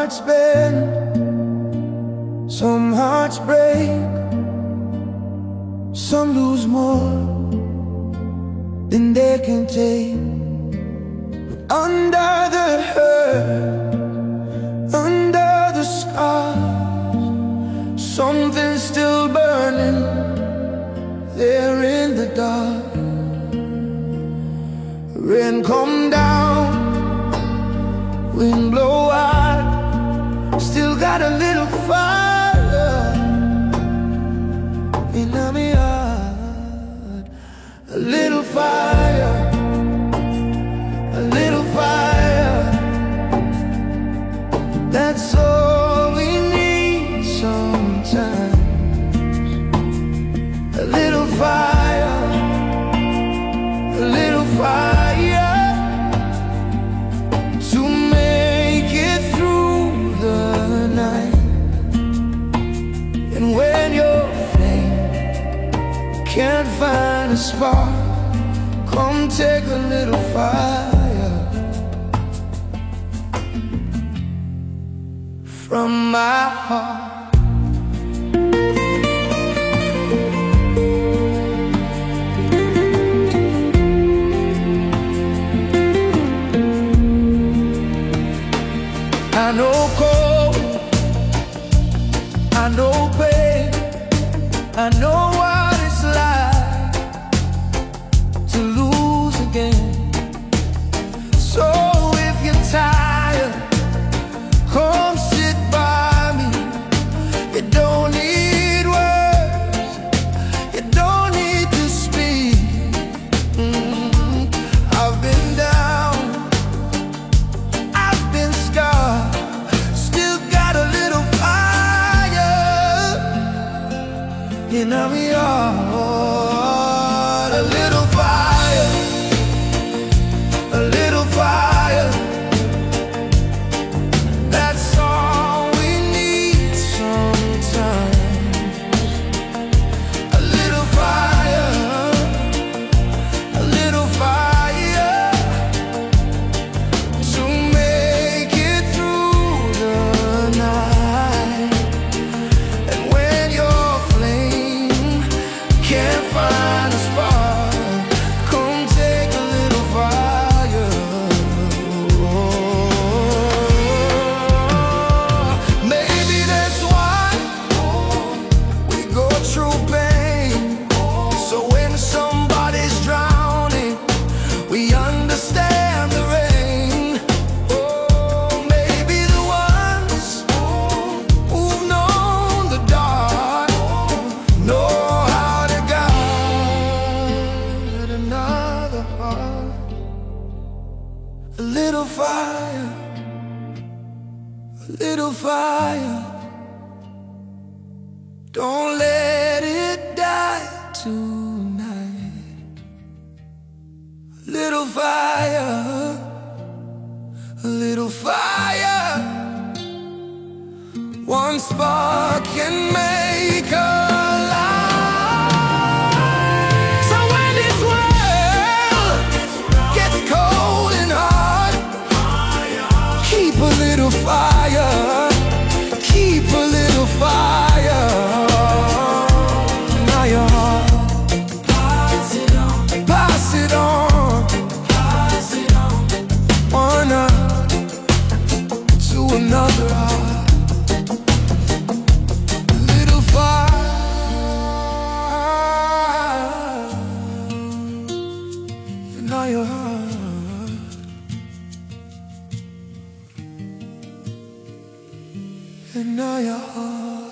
hearts bend, some hearts break, some lose more than they can take. But under the hurt, under the scars, something's still burning there in the dark. Rain come down, wind blow out, still got a little fire in my heart. A little fire, a little fire. That's all we need sometimes. A little fire, a little fire. Can't find a spark, come take a little fire from my heart. I know cold, I know pain, I know what it's like to lose again. So if you're tired, come sit by me. You don't need words, you don't need to speak. I've been down, I've been scarred, still got a little fire in our heart. A little fire, a little fire. That's all we need sometimes. A little fire, a little fire, to make it through the night. And when your flame can't find a spark, come take a little fire. Maybe that's why we go through pain. So when somebody's drowning, we understand the rain. Oh, maybe the ones who've known the dark know how to guide another heart. A little fire, a little fire. Don't let it die tonight. A little fire, a little fire. One spark can make a light. So when this world gets cold and hard, keep a little fire, keep a little fire in your heart. Pass it on, pass it on, pass it on. One heart to another heart. A little fire in your heart, in your heart.